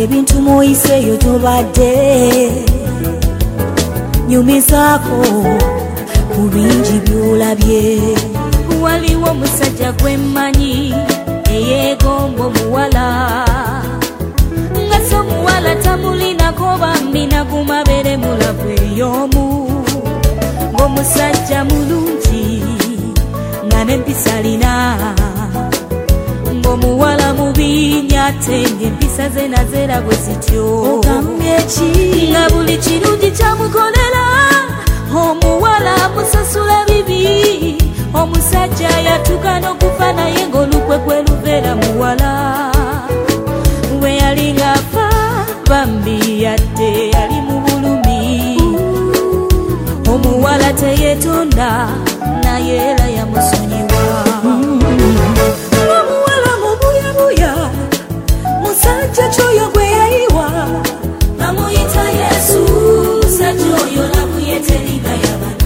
ebintu moyiseeyo tobadde nyumizaako ku bingi byolabye. Waliwo omusajja gwe mmanyi eyeegomba omuwala, nga so omuwala tamulinako bambi nagumabere mulavu ey'omu, ng'omusajja mulungi nga n'empisa alina, ng'omuwala mubi ate ng'empisa ze nazeera bwe zityo. Ogambye ki? Nga buli kirungi kyamukolera omuwala amusasula bibi, omusajja yatuuka n'okufa naye ng'olukwe kwe lubeera muwala. Bwe yali ng'afa bambi yadde yali mu bulumi, omuwala teyeetonda naye era yamusonyiwa. Omuwala mubuyabuya musajja kyoyo gwe yayiwa, bamuyita Yesu, musajja oyo labuye teringa y'abantu.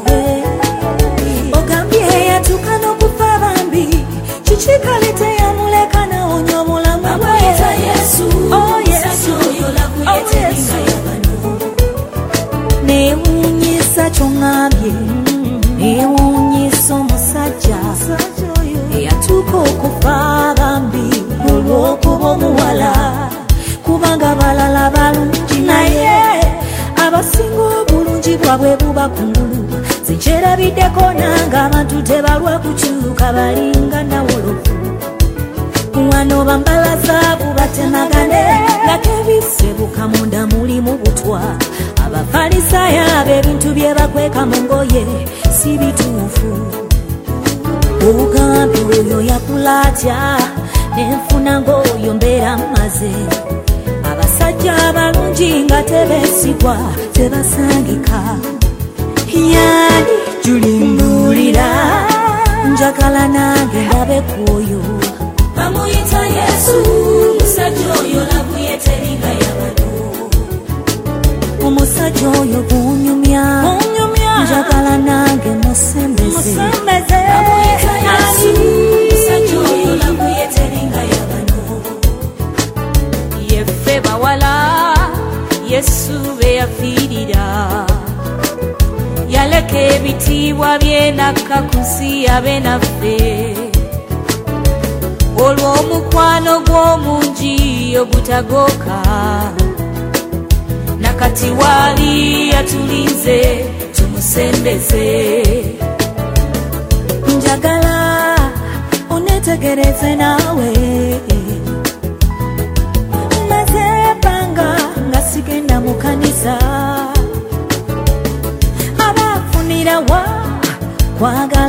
ogambye yatuuka n'okufa bambi, kiki kale teyamuleka nawonya obulamu bwe? Bamuyita Yesu, musajja oyo labuye teringa y'abantu. Neewuunyisa ky'oŋŋambye, neewuunyisa omusajja eyatuuka okufa bambi olw'okuba omuwala, kubanga balala balungi naye abasinga obulungi bwabwe buba kungulu. Zikyerabiddeko nanga abantu tebalwa kukyuka balinga nawolovu, wano bambala zaabu batemagane nga kebisebuka munda mulimu butwa. Abafalisaayo ab'ebintu bye bakweka mu ngoye si bituufu. Ogambye oyo yakula atya nenfuna ng'oyo mbeera mmaze. Abasajja abalungi nga tebeesigwa tebasangika. Yani julimbuulira njagala nange ndabe kwoyo. Bamuyita Yesu, musajja oyo labuye teringa y'abantu. Omusajja oyo gunyumya, njagala nange musembeze. Bamuyita Yesu, musajja oyo labuye teringa y'abantu. Yeffe bawala Yesu be yafiirira, yaleka ebitiibwa bye nakka ku nsi yabe naffe. Olw'omukwano gw'omungi ogutagooka, nakati waali yatulinze tumusembeze. Njagala oneetegereze naawe, maze ebbanga nga sigenda mu kkanisa. Abafunira wa kwagala